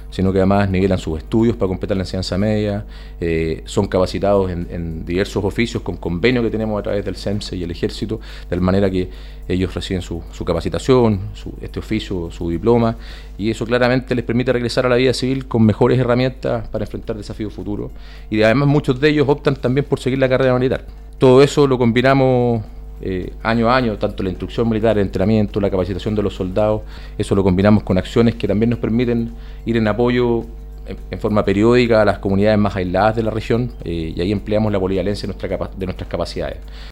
sino que además nivelan sus estudios para completar la enseñanza media, son capacitados en diversos oficios con convenio que tenemos a través del CEMSE y el Ejército, de tal manera que ellos reciben su capacitación, este oficio, su diploma, y eso claramente les permite regresar a la vida civil con mejores herramientas para enfrentar desafíos futuros. Y además muchos de ellos optan también por seguir la carrera militar. Todo eso lo combinamos año a año, tanto la instrucción militar, el entrenamiento, la capacitación de los soldados, eso lo combinamos con acciones que también nos permiten ir en apoyo en forma periódica a las comunidades más aisladas de la región, y ahí empleamos la polivalencia de nuestras capacidades.